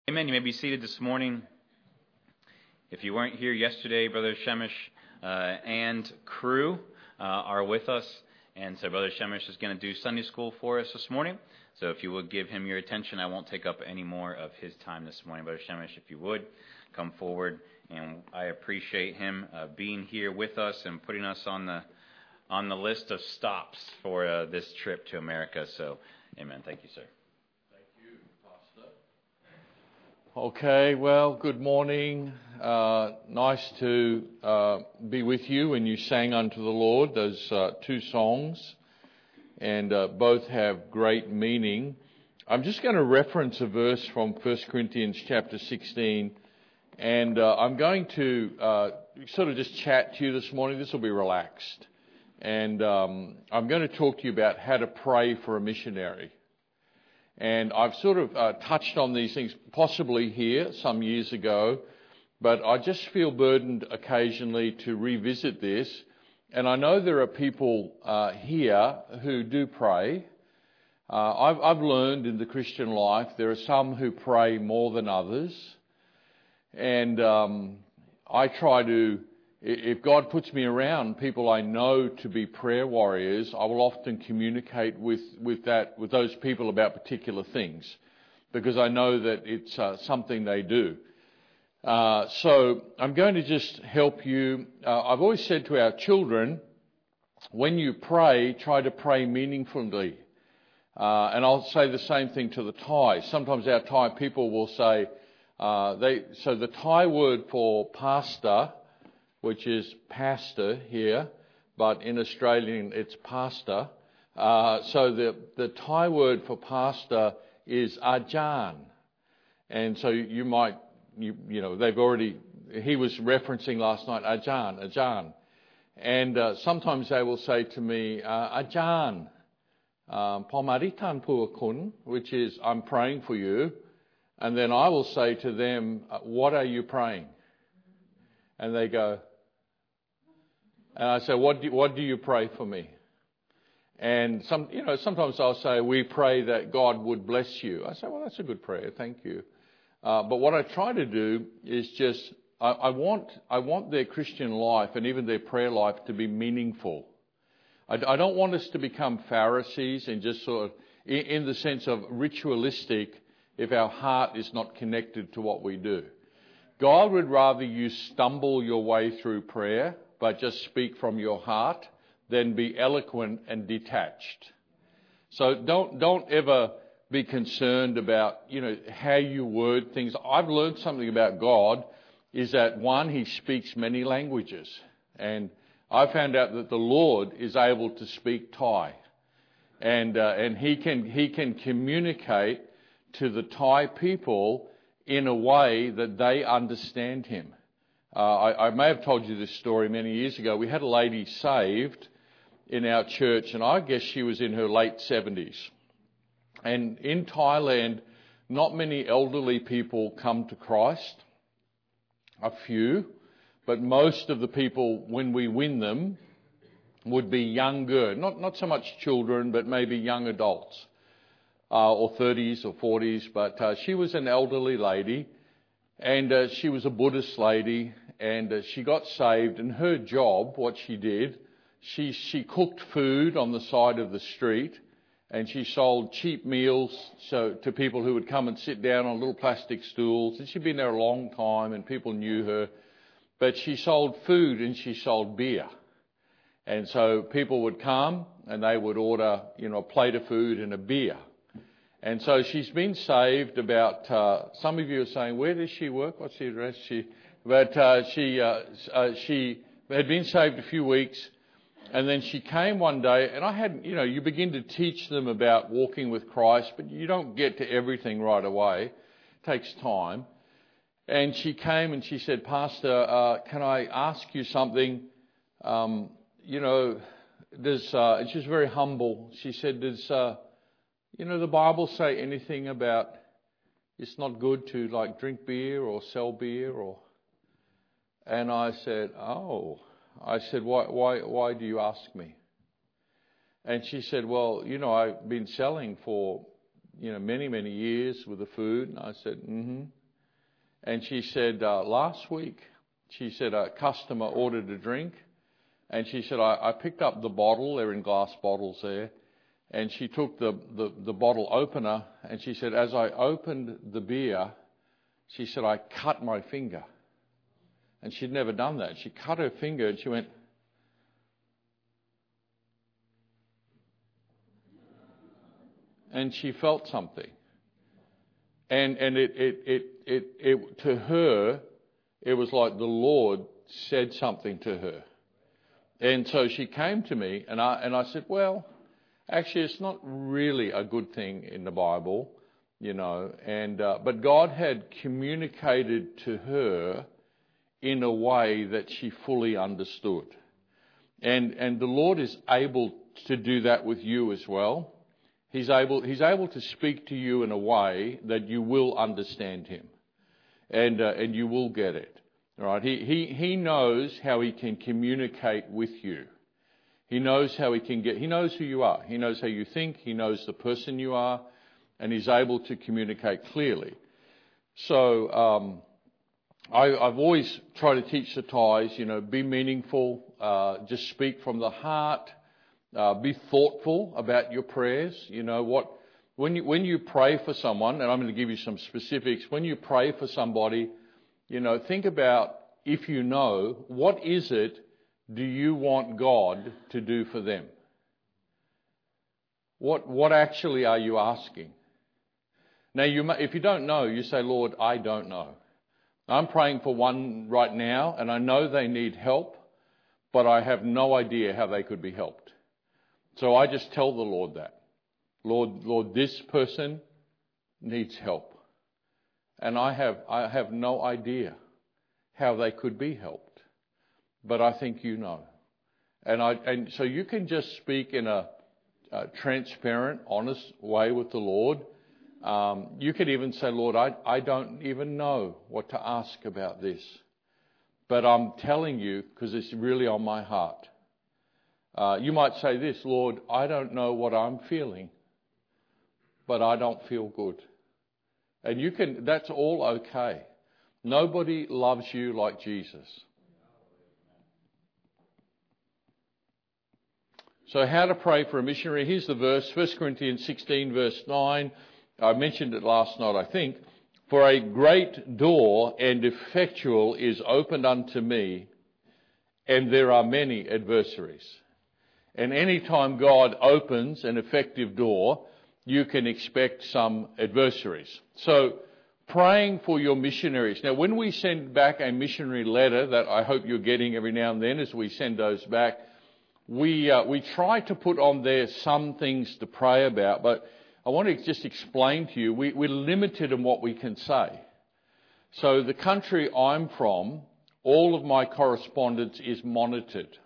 Amen. You may be seated this morning. If you weren't here yesterday, Brother Shemish and crew are with us. And so Brother Shemish is going to do Sunday school for us this morning. So if you would give him your attention, I won't take up any more of his time this morning. Brother Shemish, if you would, come forward. And I appreciate him being here with us and putting us on the list of stops for this trip to America. So, amen. Thank you, sir. Okay, well, good morning. Nice to be with you when you sang unto the Lord, those two songs, and both have great meaning. I'm just going to reference a verse from 1 Corinthians chapter 16, and I'm going to sort of just chat to you this morning. This will be relaxed, and I'm going to talk to you about how to pray for a missionary. And I've sort of touched on these things possibly here some years ago, but I just feel burdened occasionally to revisit this. And I know there are people here who do pray. I've learned in the Christian life there are some who pray more than others. And I try to, if God puts me around people I know to be prayer warriors, I will often communicate with those people about particular things because I know that it's something they do. So I'm going to just help you. I've always said to our children, when you pray, try to pray meaningfully. And I'll say the same thing to the Thai. Sometimes our Thai people will say, so the Thai word for pastor, which is pastor here, but in Australian it's pastor. So the Thai word for pastor is ajan. And so you might, they've already, he was referencing last night, ajan. And sometimes they will say to me, ajan, pomaritan puakun, which is, I'm praying for you. And then I will say to them, what are you praying? And they go, and I say, what do you pray for me? And sometimes I'll say, we pray that God would bless you. I say, well, that's a good prayer, thank you. But what I try to do is just, I want their Christian life and even their prayer life to be meaningful. I don't want us to become Pharisees and just sort of, in the sense of ritualistic, if our heart is not connected to what we do. God would rather you stumble your way through prayer, but just speak from your heart, than be eloquent and detached. So don't ever be concerned about, how you word things. I've learned something about God is that one, he speaks many languages. And I found out that the Lord is able to speak Thai. And he can communicate to the Thai people in a way that they understand him. I may have told you this story many years ago. We had a lady saved in our church, and I guess she was in her late 70s. And in Thailand, not many elderly people come to Christ. A few. But most of the people, when we win them, would be younger. Not so much children, but maybe young adults. Or 30s or 40s. But she was an elderly lady. And she was a Buddhist lady. And she got saved, and her job, what she did, she cooked food on the side of the street, and she sold cheap meals to people who would come and sit down on little plastic stools. And she'd been there a long time, and people knew her. But she sold food and she sold beer. And so people would come and they would order, a plate of food and a beer. And so she's been saved about, some of you are saying, where does she work? What's the address? She had been saved a few weeks, and then she came one day, and I had, you begin to teach them about walking with Christ, but you don't get to everything right away. It takes time. And she came and she said, Pastor, can I ask you something? And she was very humble. She said, does the Bible say anything about it's not good to drink beer or sell beer or? And I said, why do you ask me? And she said, well, I've been selling for many, many years with the food. And I said, mm-hmm. And she said, last week, she said a customer ordered a drink. And she said, I picked up the bottle. They're in glass bottles there. And she took the bottle opener. And she said, as I opened the beer, she said, I cut my finger. And she'd never done that. She cut her finger and she went, and she felt something. And it to her, it was like the Lord said something to her. And so she came to me and I said, well, actually it's not really a good thing in the Bible, but God had communicated to her in a way that she fully understood. And the Lord is able to do that with you as well. He's able to speak to you in a way that you will understand Him, and you will get it. Right? He knows how He can communicate with you. He knows how He knows who you are. He knows how you think. He knows the person you are, and He's able to communicate clearly. So I've always tried to teach the Thais, be meaningful, just speak from the heart. Be thoughtful about your prayers. When you pray for someone, and I'm going to give you some specifics. When you pray for somebody, think about, if you know, what is it do you want God to do for them? What actually are you asking? Now, if you don't know, you say, Lord, I don't know. I'm praying for one right now, and I know they need help, but I have no idea how they could be helped. So I just tell the Lord that. Lord, this person needs help. And I have no idea how they could be helped. But I think you know. And so you can just speak in a transparent, honest way with the Lord. You could even say, Lord, I don't even know what to ask about this. But I'm telling you because it's really on my heart. You might say this, Lord, I don't know what I'm feeling, but I don't feel good. And that's all okay. Nobody loves you like Jesus. So how to pray for a missionary? Here's the verse, 1 Corinthians 16, verse 9. I mentioned it last night, I think. For a great door and effectual is opened unto me, and there are many adversaries. And any time God opens an effective door, you can expect some adversaries. So praying for your missionaries. Now, when we send back a missionary letter that I hope you're getting every now and then as we send those back, we try to put on there some things to pray about. But I want to just explain to you, we're limited in what we can say. So the country I'm from, all of my correspondence is monitored.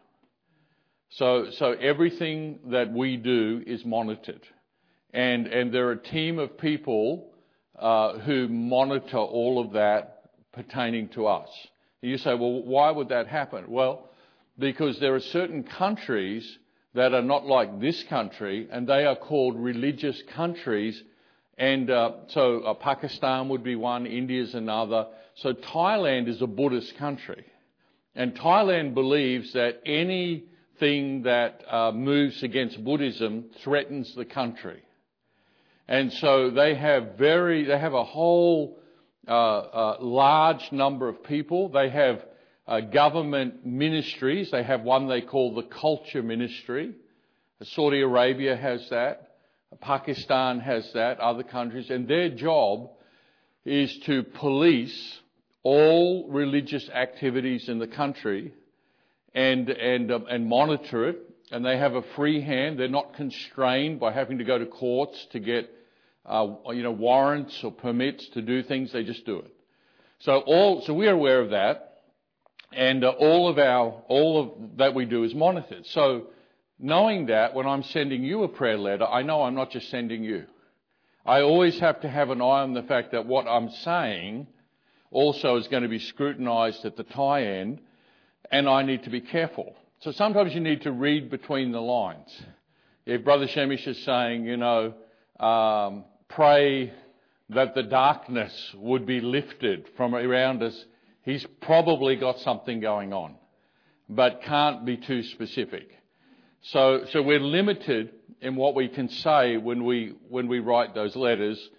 So everything that we do is monitored. And there are a team of people who monitor all of that pertaining to us. And you say, well, why would that happen? Well, because there are certain countries that are not like this country, and they are called religious countries. And so Pakistan would be one, India's another. So Thailand is a Buddhist country. And Thailand believes that anything that moves against Buddhism threatens the country. And so they have a whole large number of people. They have government ministries. They have one they call the Culture Ministry. Saudi Arabia has that. Pakistan has that, other countries. And their job is to police all religious activities in the country and monitor it. And they have a free hand. They're not constrained by having to go to courts to get warrants or permits to do things. They just do it. So we are aware of that. And all of that we do is monitored. So knowing that, when I'm sending you a prayer letter, I know I'm not just sending you. I always have to have an eye on the fact that what I'm saying also is going to be scrutinized at the Thai end, and I need to be careful. So sometimes you need to read between the lines. If Brother Shemish is saying, pray that the darkness would be lifted from around us. He's probably got something going on, but can't be too specific. So we're limited in what we can say when we write those letters.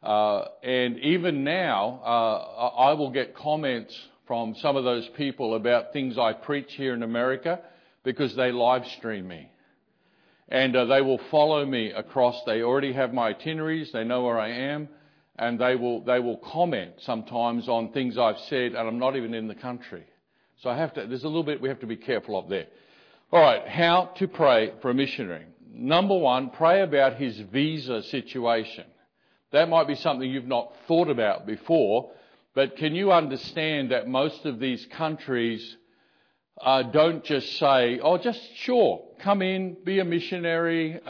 And even now, I will get comments from some of those people about things I preach here in America because they live stream me. And they will follow me across. They already have my itineraries. They know where I am. And they will comment sometimes on things I've said, and I'm not even in the country. So there's a little bit we have to be careful of there. All right, how to pray for a missionary. Number one, pray about his visa situation. That might be something you've not thought about before, but can you understand that most of these countries don't just say, oh, just sure, come in, be a missionary,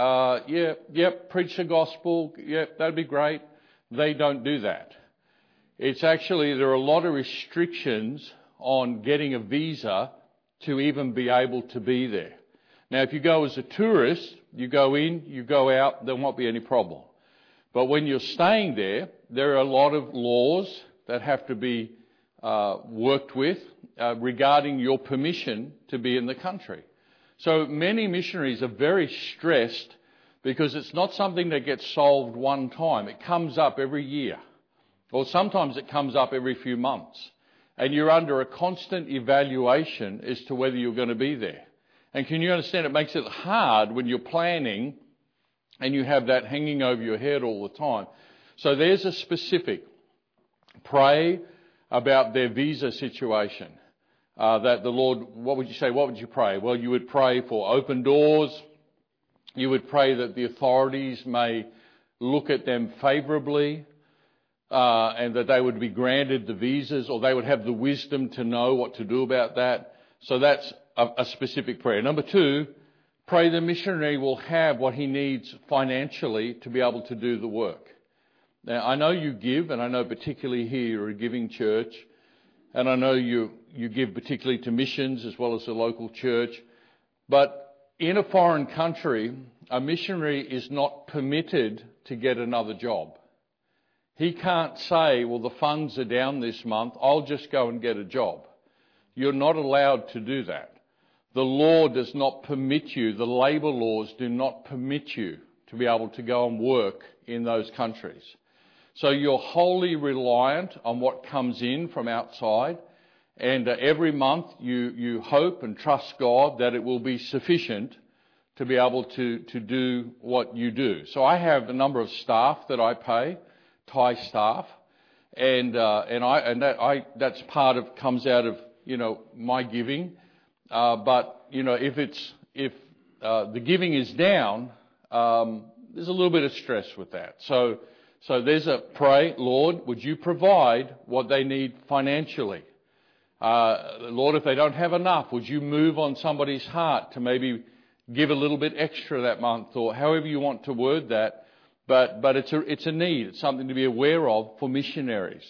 preach the gospel, that'd be great. They don't do that. It's actually, there are a lot of restrictions on getting a visa to even be able to be there. Now, if you go as a tourist, you go in, you go out, there won't be any problem. But when you're staying there, there are a lot of laws that have to be worked with regarding your permission to be in the country. So many missionaries are very stressed because it's not something that gets solved one time. It comes up every year, or sometimes it comes up every few months. And you're under a constant evaluation as to whether you're going to be there. And can you understand it makes it hard when you're planning and you have that hanging over your head all the time. So there's a specific. Pray about their visa situation. That the Lord, what would you say? What would you pray? Well, you would pray for open doors. You would pray that the authorities may look at them favourably. And that they would be granted the visas, or they would have the wisdom to know what to do about that. So that's a specific prayer. Number two, pray the missionary will have what he needs financially to be able to do the work. Now, I know you give, and I know particularly here you're a giving church, and I know you give particularly to missions as well as the local church. But in a foreign country, a missionary is not permitted to get another job. He can't say, well, the funds are down this month, I'll just go and get a job. You're not allowed to do that. The law does not permit you, the labour laws do not permit you to be able to go and work in those countries. So you're wholly reliant on what comes in from outside, and every month you hope and trust God that it will be sufficient to be able to do what you do. So I have a number of staff that I pay, Thai staff, and that's comes out of my giving. But if the giving is down, there's a little bit of stress with that. So there's a pray, Lord, would you provide what they need financially? Lord, if they don't have enough, would you move on somebody's heart to maybe give a little bit extra that month, or however you want to word that. But it's a need. It's something to be aware of for missionaries.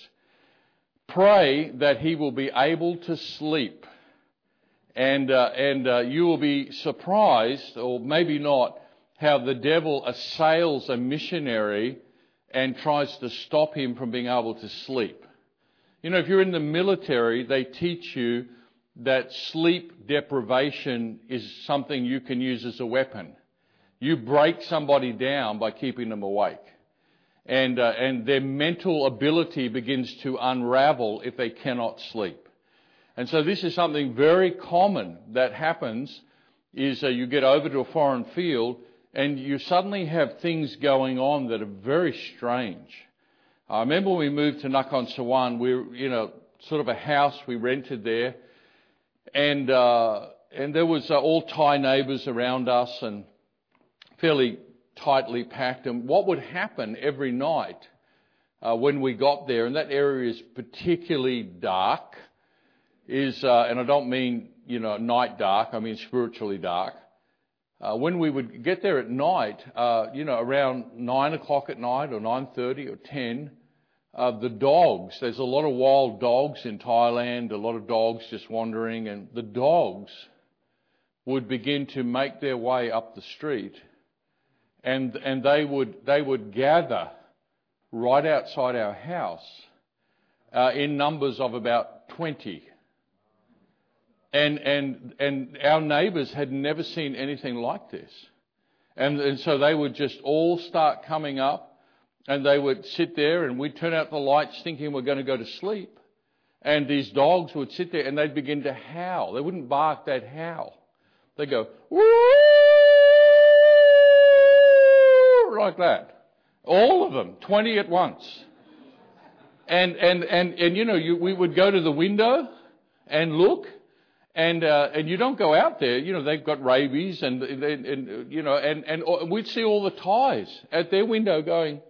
Pray that he will be able to sleep. And you will be surprised, or maybe not, how the devil assails a missionary and tries to stop him from being able to sleep. If you're in the military, they teach you that sleep deprivation is something you can use as a weapon. You break somebody down by keeping them awake. And their mental ability begins to unravel if they cannot sleep. And so this is something very common that happens, is you get over to a foreign field and you suddenly have things going on that are very strange. I remember when we moved to Nakhon Sawan, we were, sort of a house we rented there. And there was all Thai neighbours around us and fairly tightly packed. And what would happen every night when we got there, and that area is particularly dark, is, and I don't mean, night dark, I mean spiritually dark. When we would get there at night, around 9 o'clock at night or 9:30 or 10, the dogs, there's a lot of wild dogs in Thailand, a lot of dogs just wandering, and the dogs would begin to make their way up the street. And they would gather right outside our house in numbers of about 20. And our neighbours had never seen anything like this. And so they would just all start coming up, and they would sit there, and we'd turn out the lights thinking we're going to go to sleep. And these dogs would sit there and they'd begin to howl. They wouldn't bark, they'd howl. They'd go, woo, like that. All of them, 20 at once. And you know, we would go to the window and look, and you don't go out there. You know, they've got rabies, and you know, and we'd see all the ties at their window going.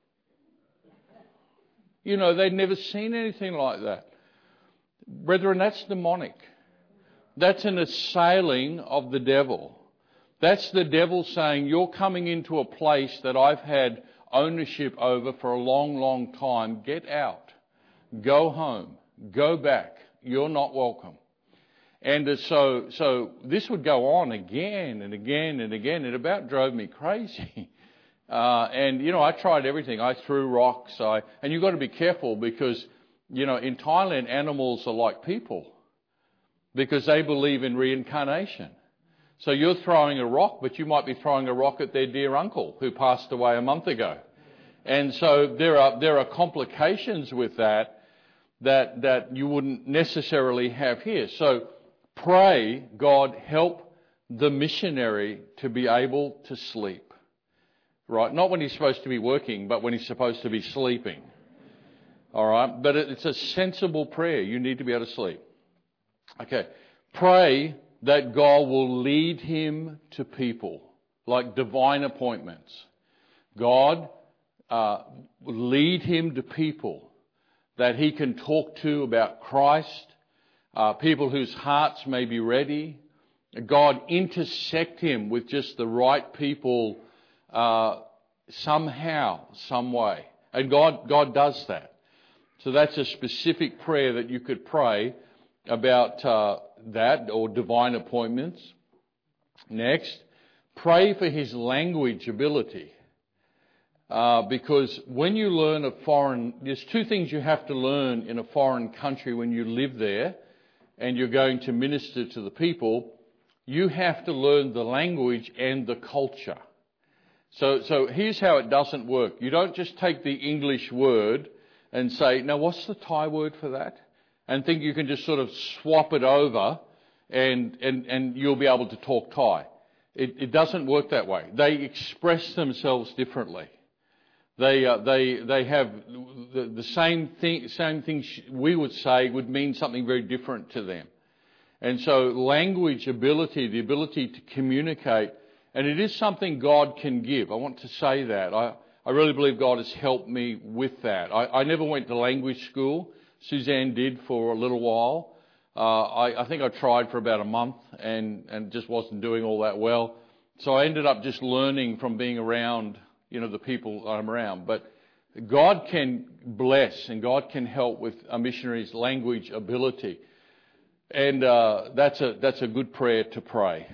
You know, they'd never seen anything like that. Brethren, that's demonic. That's an assailing of the devil. That's the devil saying, you're coming into a place that I've had ownership over for a long, long time. Get out. Go home. Go back. You're not welcome. And so this would go on again and again and again. It about drove me crazy. And, you know, I tried everything. I threw rocks. And you've got to be careful because, you know, in Thailand, animals are like people because they believe in reincarnation. So you're throwing a rock, but you might be throwing a rock at their dear uncle who passed away a month ago. And so there are complications with that you wouldn't necessarily have here. So pray, God, help the missionary to be able to sleep. Right? Not when he's supposed to be working, but when he's supposed to be sleeping. All right? But it's a sensible prayer. You need to be able to sleep. Okay. Pray that God will lead him to people, like divine appointments. God, lead him to people that he can talk to about Christ, people whose hearts may be ready. God, intersect him with just the right people somehow, some way. And God does that. So that's a specific prayer that you could pray about that, or divine appointments. Next, pray for his language ability. Because when you learn there's two things you have to learn in a foreign country when you live there and you're going to minister to the people. You have to learn the language and the culture. So here's how it doesn't work. You don't just take the English word and say, now what's the Thai word for that? And think you can just sort of swap it over and you'll be able to talk Thai. It doesn't work that way. They express themselves differently. They have the same thing we would say would mean something very different to them. And so language ability, the ability to communicate, and it is something God can give. I want to say that. I really believe God has helped me with that. I never went to language school. Suzanne did for a little while. I think I tried for about a month and just wasn't doing all that well. So I ended up just learning from being around, you know, the people I'm around. But God can bless and God can help with a missionary's language ability. And that's a good prayer to pray.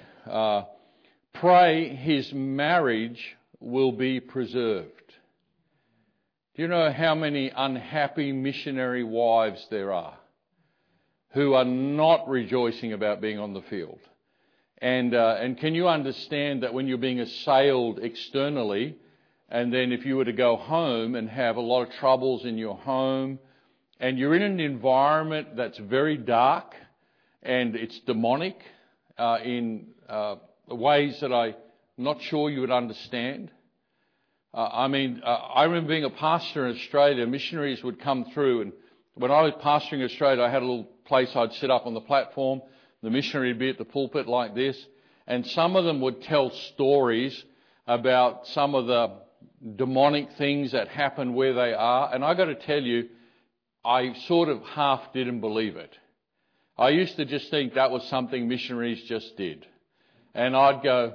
Pray his marriage will be preserved. Do you know how many unhappy missionary wives there are who are not rejoicing about being on the field? And can you understand that when you're being assailed externally, and then if you were to go home and have a lot of troubles in your home, and you're in an environment that's very dark and it's demonic in ways that I'm not sure you would understand. I remember being a pastor in Australia. Missionaries would come through, and when I was pastoring in Australia, I had a little place I'd sit up on the platform. The missionary would be at the pulpit like this, and some of them would tell stories about some of the demonic things that happen where they are. And I got to tell you, I sort of half didn't believe it. I used to just think that was something missionaries just did. And I'd go,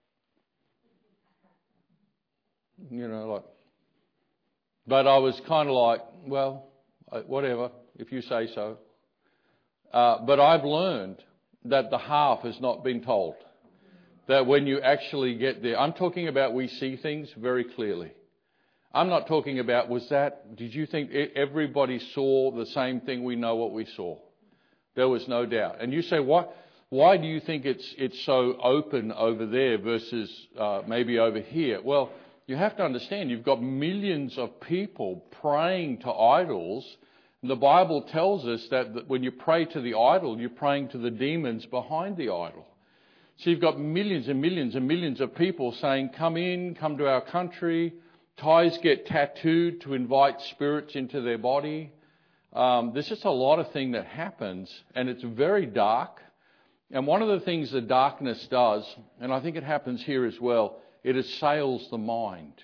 you know, like, but I was kind of like, well, whatever, if you say so. But I've learned that the half has not been told. That when you actually get there, I'm talking about we see things very clearly. I'm not talking about, did you think everybody saw the same thing? We know what we saw. There was no doubt. And you say, why do you think it's so open over there versus maybe over here? Well, you have to understand, you've got millions of people praying to idols. And the Bible tells us that when you pray to the idol, you're praying to the demons behind the idol. So you've got millions and millions and millions of people saying, come to our country. Ties get tattooed to invite spirits into their body. There's just a lot of thing that happens, and it's very dark. And one of the things the darkness does, and I think it happens here as well, it assails the mind.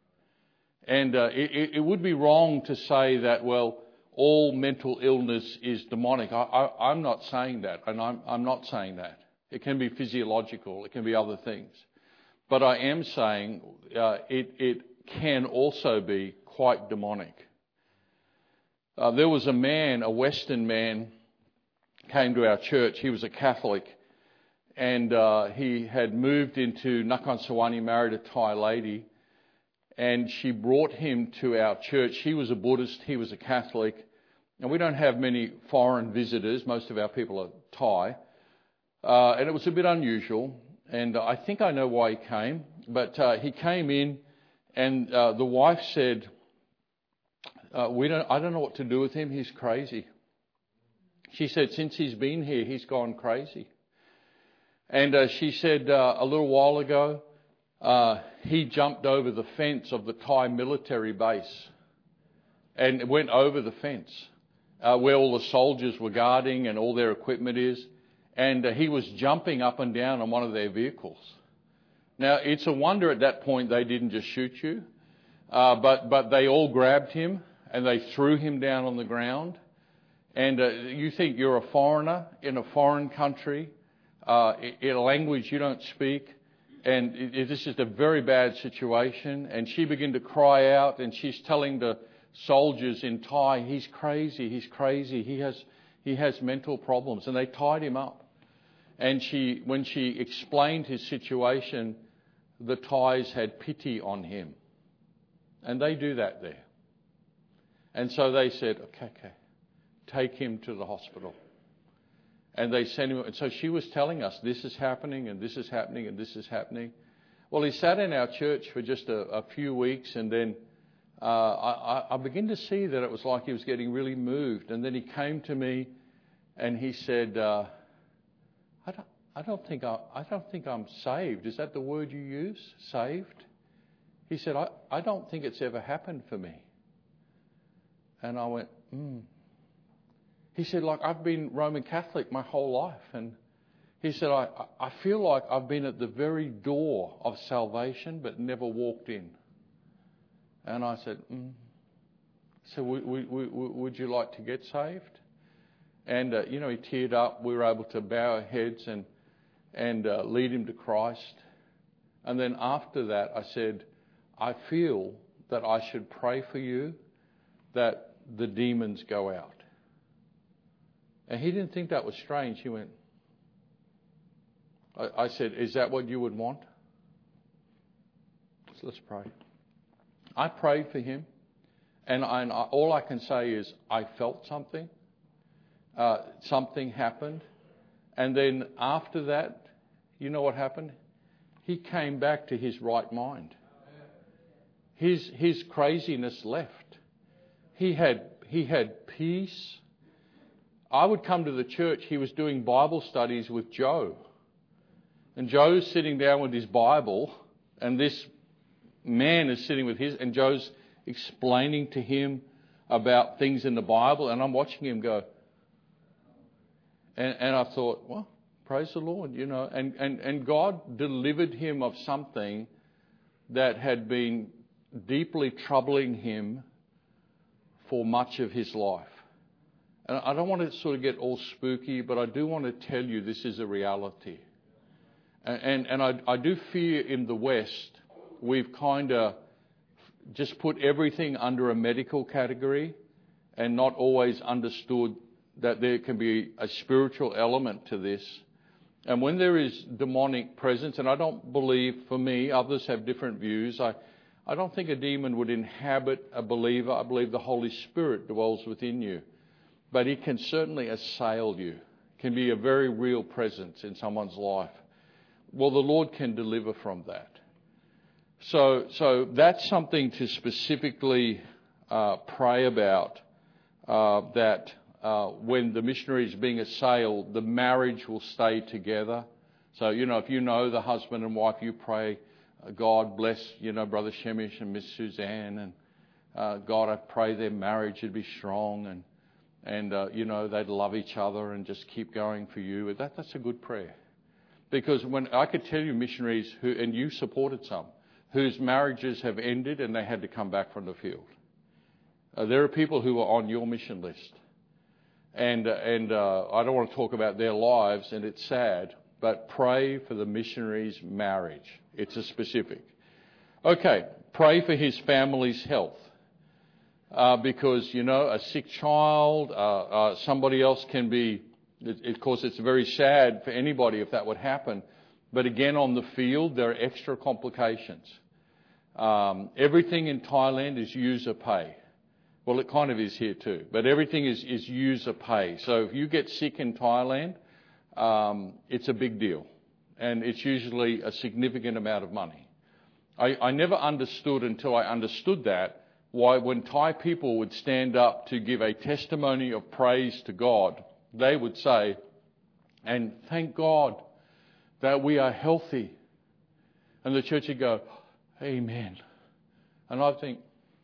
And it would be wrong to say that, well, all mental illness is demonic. I'm not saying that, and I'm not saying that. It can be physiological, it can be other things. But I am saying it can also be quite demonic. There was a Western man, came to our church. He was a Catholic, and he had moved into Nakhon Sawan. He married a Thai lady, and she brought him to our church. He was a Buddhist, he was a Catholic, and we don't have many foreign visitors. Most of our people are Thai, and it was a bit unusual, and I think I know why he came, but he came in, and the wife said, I don't know what to do with him, he's crazy. She said, since he's been here, he's gone crazy. And she said a little while ago, he jumped over the fence of the Thai military base and went over the fence where all the soldiers were guarding and all their equipment is. And he was jumping up and down on one of their vehicles. Now, it's a wonder at that point they didn't just shoot you, but they all grabbed him and they threw him down on the ground. And you think you're a foreigner in a foreign country, in a language you don't speak, and this is a very bad situation. And she began to cry out, and she's telling the soldiers in Thai, he's crazy, he has mental problems. And they tied him up. And when she explained his situation, the Thais had pity on him. And they do that there. And so they said, okay, take him to the hospital. And they sent him. And so she was telling us, this is happening, and this is happening, and this is happening. Well, he sat in our church for just a few weeks, and then I began to see that it was like he was getting really moved. And then he came to me, and he said, I don't think I'm saved. Is that the word you use? Saved? He said, I don't think it's ever happened for me. And I went, He said, I've been Roman Catholic my whole life. And he said, I feel like I've been at the very door of salvation, but never walked in. And I said, So would you like to get saved? And, he teared up. We were able to bow our heads and lead him to Christ. And then after that, I said, I feel that I should pray for you that the demons go out. And he didn't think that was strange. He went, I said, is that what you would want? So let's pray. I prayed for him. And all I can say is I felt something. Something happened. And then after that, you know what happened? He came back to his right mind. His craziness left. He had peace. I would come to the church. He was doing Bible studies with Joe. And Joe's sitting down with his Bible, and this man is sitting with his, and Joe's explaining to him about things in the Bible, and I'm watching him go. And I thought, well, praise the Lord, and God delivered him of something that had been deeply troubling him for much of his life. And I don't want to sort of get all spooky, but I do want to tell you this is a reality. And I do fear in the West, we've kind of just put everything under a medical category and not always understood that there can be a spiritual element to this. And when there is demonic presence, and I don't believe, for me, others have different views, I don't think a demon would inhabit a believer. I believe the Holy Spirit dwells within you. But he can certainly assail you. Can be a very real presence in someone's life. Well, the Lord can deliver from that. So that's something to specifically pray about, that when the missionary is being assailed, the marriage will stay together. So, if you know the husband and wife, you pray, God bless, Brother Shemish and Miss Suzanne, and God, I pray their marriage would be strong, and they'd love each other and just keep going for you. That's a good prayer. Because when I could tell you missionaries who, and you supported some, whose marriages have ended and they had to come back from the field. There are people who are on your mission list. And I don't want to talk about their lives, and it's sad, but pray for the missionary's marriage. It's a specific. Okay, pray for his family's health. Because, a sick child, somebody else can be, of course, it's very sad for anybody if that would happen. But again, on the field, there are extra complications. Everything in Thailand is user pay. Well, it kind of is here too. But everything is user pay. So if you get sick in Thailand, it's a big deal. And it's usually a significant amount of money. I never understood until I understood that, why when Thai people would stand up to give a testimony of praise to God, they would say, and thank God that we are healthy. And the church would go, Amen. And I think,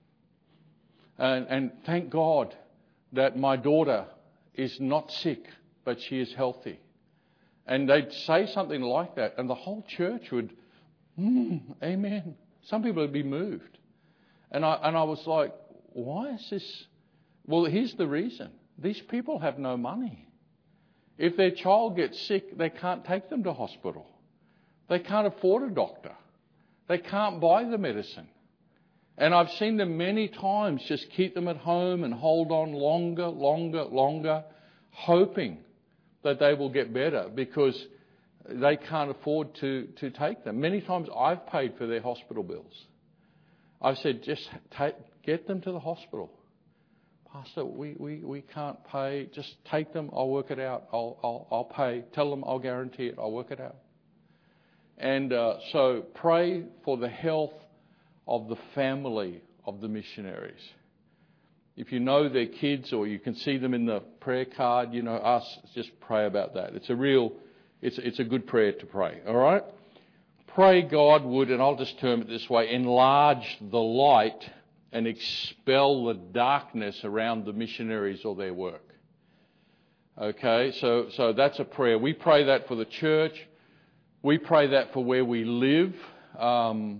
and thank God that my daughter is not sick, but she is healthy. And they'd say something like that, and the whole church would, Amen. Some people would be moved. And I was like, why is this? Well, here's the reason. These people have no money. If their child gets sick, they can't take them to hospital. They can't afford a doctor. They can't buy the medicine. And I've seen them many times just keep them at home and hold on longer, hoping that they will get better because they can't afford to take them. Many times I've paid for their hospital bills. I've said, just get them to the hospital. Pastor, we can't pay. Just take them. I'll work it out. I'll pay. Tell them I'll guarantee it. I'll work it out. And so pray for the health of the family of the missionaries. If you know their kids or you can see them in the prayer card, just pray about that. It's a good prayer to pray. All right? Pray God would, and I'll just term it this way, enlarge the light and expel the darkness around the missionaries or their work. Okay, so that's a prayer. We pray that for the church. We pray that for where we live. Well,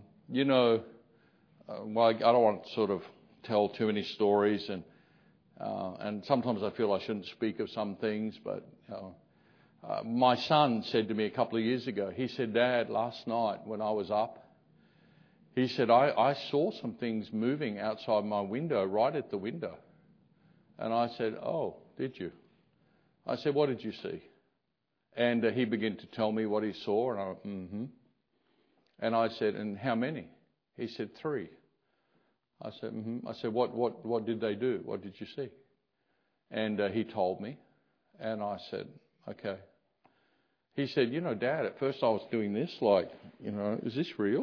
I don't want to sort of tell too many stories, and sometimes I feel I shouldn't speak of some things, but my son said to me a couple of years ago, he said, Dad, last night when I was up, he said, I saw some things moving outside my window, right at the window. And I said, oh, did you? I said, what did you see? And he began to tell me what he saw, and I went, And I said, and how many? He said, 3. I said, I said, what did they do? What did you see? And he told me, and I said, okay. He said, Dad, at first I was doing this, is this real?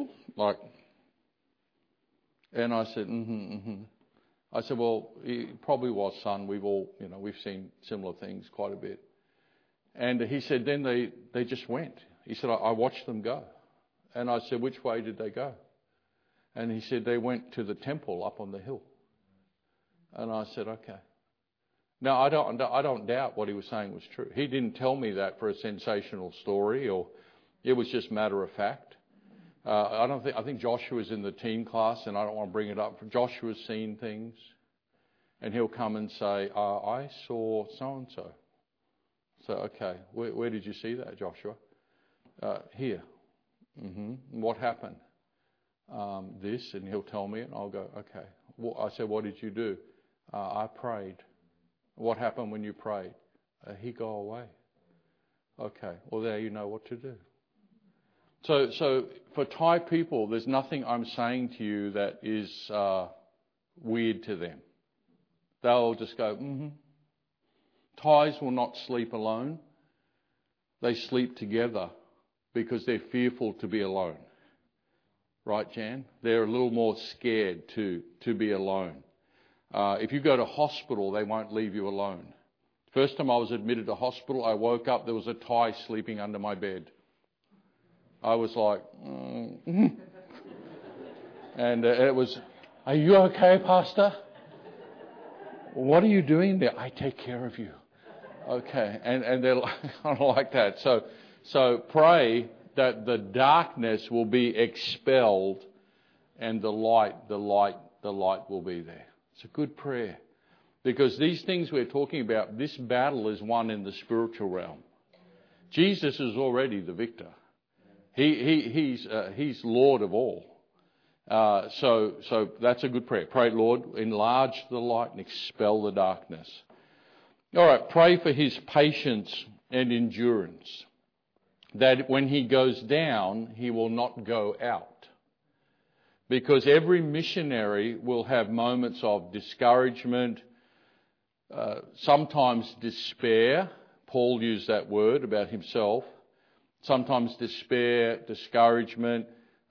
And I said, I said, well, it probably was, son. We've all, we've seen similar things quite a bit. And he said, then they just went. He said, I watched them go. And I said, which way did they go? And he said, they went to the temple up on the hill. And I said, okay. Now, I don't doubt what he was saying was true. He didn't tell me that for a sensational story, or it was just matter of fact. I think Joshua's in the teen class, and I don't want to bring it up. Joshua's seen things, and he'll come and say, I saw so-and-so. So, okay, where did you see that, Joshua? Here. What happened? This, and he'll tell me, and I'll go, okay. Well, I said, what did you do? I prayed. What happened when you prayed? He go away. Okay, well, there you know what to do. So for Thai people, there's nothing I'm saying to you that is weird to them. They'll just go, mm-hmm. Thais will not sleep alone. They sleep together because they're fearful to be alone. Right, Jan? They're a little more scared to be alone. If you go to hospital, they won't leave you alone. First time I was admitted to hospital, I woke up, there was a Thai sleeping under my bed. I was like, and it was, are you okay, Pastor? What are you doing there? I take care of you. Okay, and they're kind of like that. So pray that the darkness will be expelled and the light will be there. It's a good prayer. Because these things we're talking about, this battle is won in the spiritual realm. Jesus is already the victor. He's Lord of all. So that's a good prayer. Pray, Lord, enlarge the light and expel the darkness. All right, pray for his patience and endurance, that when he goes down, he will not go out. Because every missionary will have moments of discouragement, sometimes despair. Paul used that word about himself. Sometimes despair, discouragement.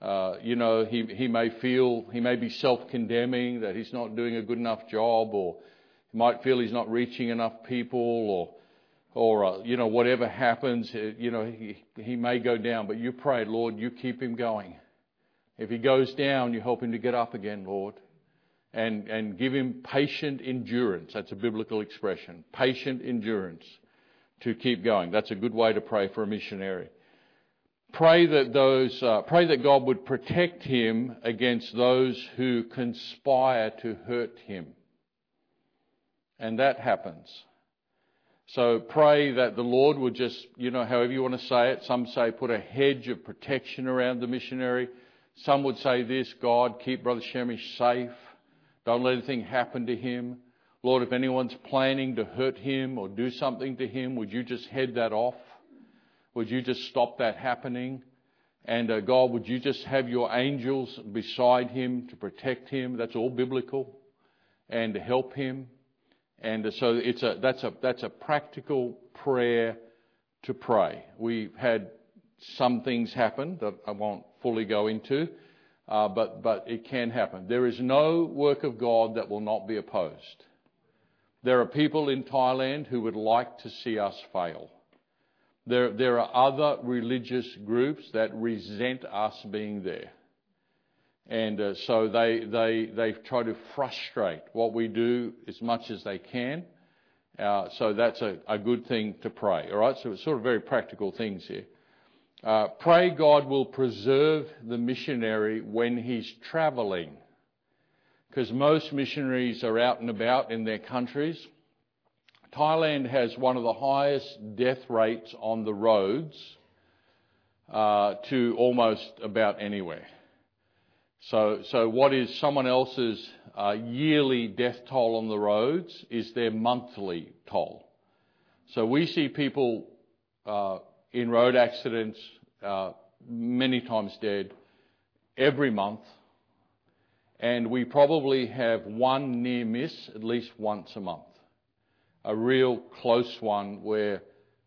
He may be self-condemning that he's not doing a good enough job, or he might feel he's not reaching enough people, or whatever happens, he may go down. But you pray, Lord, you keep him going. If he goes down, you help him to get up again, Lord. And give him patient endurance. That's a biblical expression. Patient endurance to keep going. That's a good way to pray for a missionary. Pray that God would protect him against those who conspire to hurt him. And that happens. So pray that the Lord would just, however you want to say it, some say put a hedge of protection around the missionary. Some would say this, God, keep Brother Shemish safe. Don't let anything happen to him. Lord, if anyone's planning to hurt him or do something to him, would you just head that off? Would you just stop that happening? And God, would you just have your angels beside him to protect him? That's all biblical. And to help him. And so that's a practical prayer to pray. We've had some things happen that I won't fully go into. But it can happen. There is no work of God that will not be opposed. There are people in Thailand who would like to see us fail. There are other religious groups that resent us being there. And so they try to frustrate what we do as much as they can. So that's a good thing to pray. All right, so it's sort of very practical things here. Pray God will preserve the missionary when he's travelling, because most missionaries are out and about in their countries. Thailand has one of the highest death rates on the roads to almost about anywhere. So what is someone else's yearly death toll on the roads is their monthly toll. So we see people in road accidents, many times dead, every month. And we probably have one near miss at least once a month. A real close one where,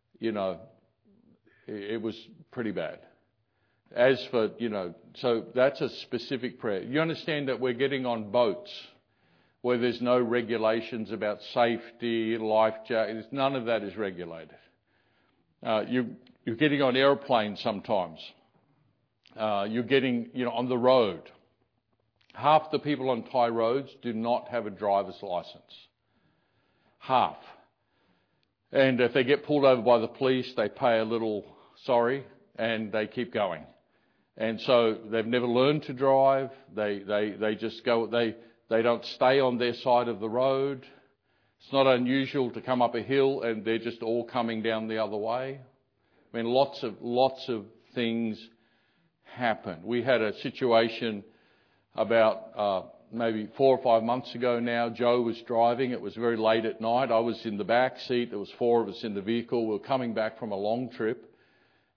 it was pretty bad. As for, so that's a specific prayer. You understand that we're getting on boats where there's no regulations about safety, life jackets. None of that is regulated. You're getting on airplanes sometimes. You're getting, on the road. Half the people on Thai roads do not have a driver's license. Half. And if they get pulled over by the police, they pay a little sorry and they keep going. And so they've never learned to drive. They just go, they don't stay on their side of the road. It's not unusual to come up a hill and they're just all coming down the other way. I mean, lots of things happen. We had a situation about maybe 4 or 5 months ago now. Joe was driving. It was very late at night. I was in the back seat. There was 4 of us in the vehicle. We were coming back from a long trip.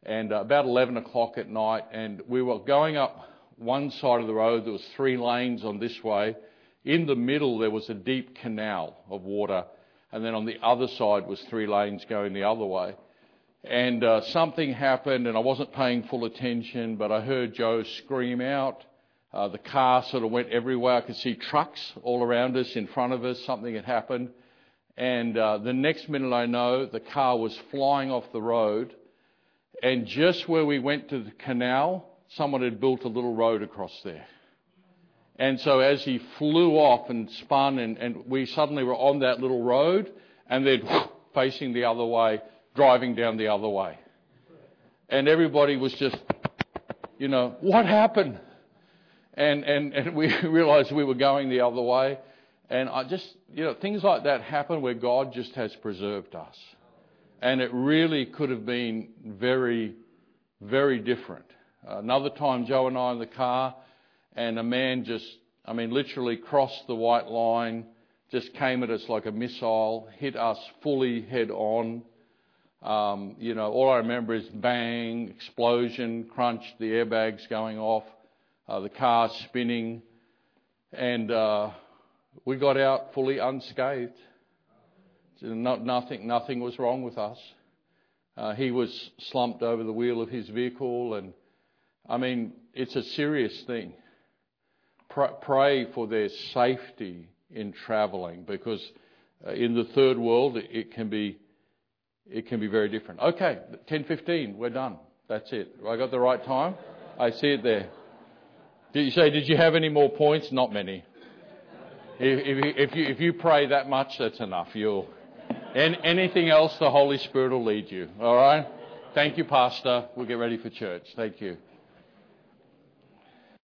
and about 11 o'clock at night, and we were going up one side of the road. There was 3 lanes on this way. In the middle there was a deep canal of water, and then on the other side was 3 lanes going the other way. And something happened, and I wasn't paying full attention, but I heard Joe scream out. The car sort of went everywhere. I could see trucks all around us, in front of us. Something had happened. And the next minute I know, the car was flying off the road. And just where we went to the canal, someone had built a little road across there. And so as he flew off and spun, and we suddenly were on that little road, and then facing the other way, driving down the other way. And everybody was just, what happened? And we realized we were going the other way. And I just, things like that happen where God just has preserved us. And it really could have been very, very different. Another time, Joe and I in the car, and a man literally crossed the white line, just came at us like a missile, hit us fully head on. All I remember is bang, explosion, crunch, the airbags going off, the car spinning, and we got out fully unscathed. Nothing was wrong with us. He was slumped over the wheel of his vehicle, and it's a serious thing. Pray for their safety in travelling, because in the third world it can be very different. Okay, 10:15, we're done. That's it. I got the right time? I see it there. Did you have any more points? Not many. If you pray that much, that's enough. Anything else, the Holy Spirit will lead you. All right? Thank you, Pastor. We'll get ready for church. Thank you.